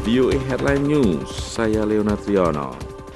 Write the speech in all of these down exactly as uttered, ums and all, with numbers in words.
V O A Headline News, saya Leonard Triono.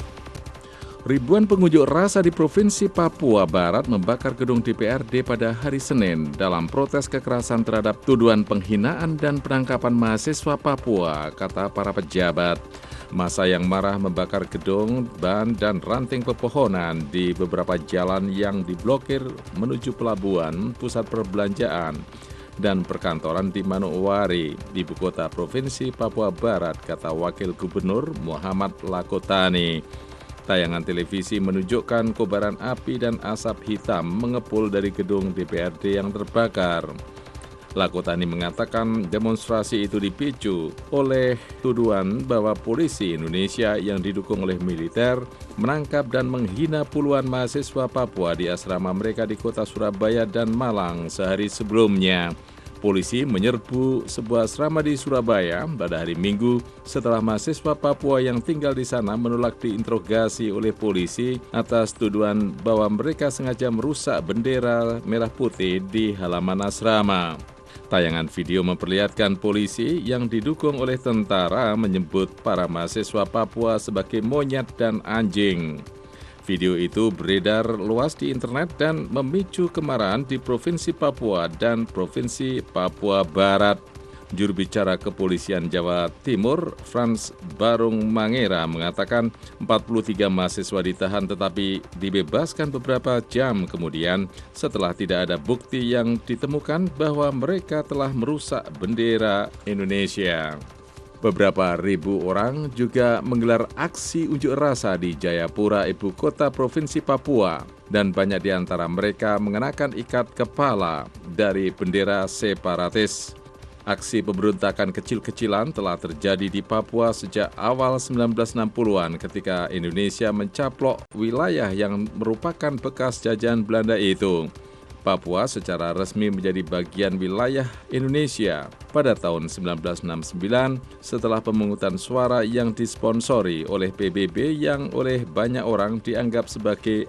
Ribuan pengunjuk rasa di Provinsi Papua Barat membakar gedung D P R D pada hari Senin dalam protes kekerasan terhadap tuduhan penghinaan dan penangkapan mahasiswa Papua, kata para pejabat. Massa yang marah membakar gedung, ban, dan ranting pepohonan di beberapa jalan yang diblokir menuju pelabuhan, pusat perbelanjaan, dan perkantoran di Manokwari, ibu kota Provinsi Papua Barat, kata Wakil Gubernur Muhammad Lakotani. Tayangan televisi menunjukkan kobaran api dan asap hitam mengepul dari gedung D P R D yang terbakar. Lakotani mengatakan demonstrasi itu dipicu oleh tuduhan bahwa polisi Indonesia yang didukung oleh militer menangkap dan menghina puluhan mahasiswa Papua di asrama mereka di kota Surabaya dan Malang sehari sebelumnya. Polisi menyerbu sebuah asrama di Surabaya pada hari Minggu setelah mahasiswa Papua yang tinggal di sana menolak diinterogasi oleh polisi atas tuduhan bahwa mereka sengaja merusak bendera merah putih di halaman asrama. Tayangan video memperlihatkan polisi yang didukung oleh tentara menyebut para mahasiswa Papua sebagai monyet dan anjing. Video itu beredar luas di internet dan memicu kemarahan di Provinsi Papua dan Provinsi Papua Barat. Juru bicara Kepolisian Jawa Timur, Frans Barung Mangera, mengatakan empat puluh tiga mahasiswa ditahan tetapi dibebaskan beberapa jam kemudian setelah tidak ada bukti yang ditemukan bahwa mereka telah merusak bendera Indonesia. Beberapa ribu orang juga menggelar aksi unjuk rasa di Jayapura, ibu kota Provinsi Papua, dan banyak di antara mereka mengenakan ikat kepala dari bendera separatis. Aksi pemberontakan kecil-kecilan telah terjadi di Papua sejak awal sembilan belas enam puluhan ketika Indonesia mencaplok wilayah yang merupakan bekas jajahan Belanda itu. Papua secara resmi menjadi bagian wilayah Indonesia pada tahun sembilan belas enam puluh sembilan setelah pemungutan suara yang disponsori oleh P B B yang oleh banyak orang dianggap sebagai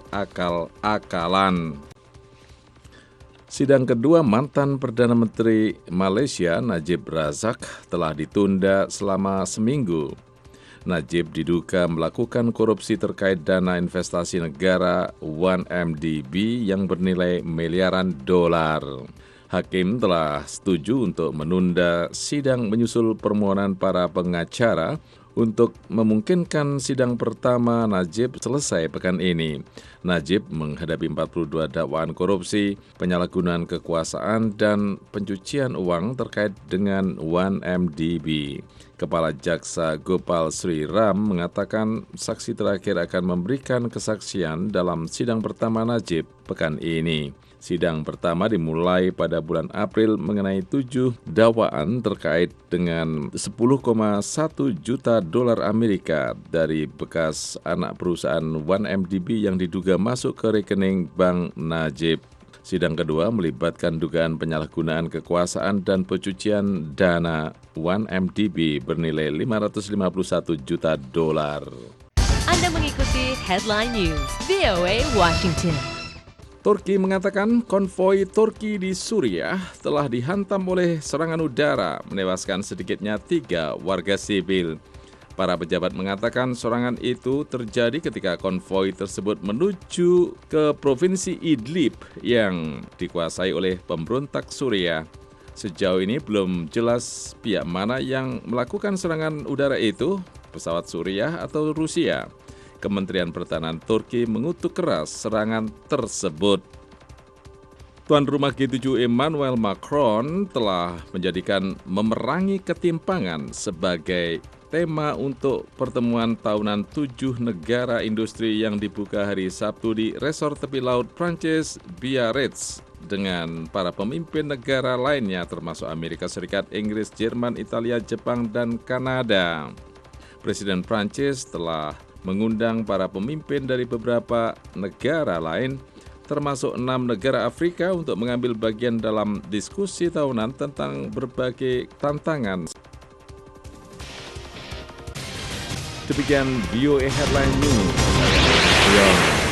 akal-akalan. Sidang kedua mantan Perdana Menteri Malaysia Najib Razak telah ditunda selama seminggu. Najib diduga melakukan korupsi terkait dana investasi negara satu M D B yang bernilai miliaran dolar. Hakim telah setuju untuk menunda sidang menyusul permohonan para pengacara untuk memungkinkan sidang pertama Najib selesai pekan ini. Najib menghadapi empat puluh dua dakwaan korupsi, penyalahgunaan kekuasaan, dan pencucian uang terkait dengan satu M D B. Kepala Jaksa Gopal Sri Ram mengatakan saksi terakhir akan memberikan kesaksian dalam sidang pertama Najib pekan ini. Sidang pertama dimulai pada bulan April mengenai tujuh dakwaan terkait dengan sepuluh koma satu juta dolar Amerika dari bekas anak perusahaan satu M D B yang diduga masuk ke rekening Bank Najib. Sidang kedua melibatkan dugaan penyalahgunaan kekuasaan dan pencucian dana satu M D B bernilai lima ratus lima puluh satu juta dolar. Anda mengikuti Headline News V O A Washington. Turki mengatakan konvoi Turki di Suriah telah dihantam oleh serangan udara, menewaskan sedikitnya tiga warga sipil. Para pejabat mengatakan serangan itu terjadi ketika konvoi tersebut menuju ke Provinsi Idlib yang dikuasai oleh pemberontak Suriah. Sejauh ini belum jelas pihak mana yang melakukan serangan udara itu, pesawat Suriah atau Rusia. Kementerian Pertahanan Turki mengutuk keras serangan tersebut. Tuan rumah G tujuh Emmanuel Macron telah menjadikan memerangi ketimpangan sebagai tema untuk pertemuan tahunan tujuh negara industri yang dibuka hari Sabtu di resort tepi laut Prancis Biarritz dengan para pemimpin negara lainnya termasuk Amerika Serikat, Inggris, Jerman, Italia, Jepang, dan Kanada. Presiden Prancis telah mengundang para pemimpin dari beberapa negara lain, termasuk enam negara Afrika untuk mengambil bagian dalam diskusi tahunan tentang berbagai tantangan. Demikian V O A Headline News.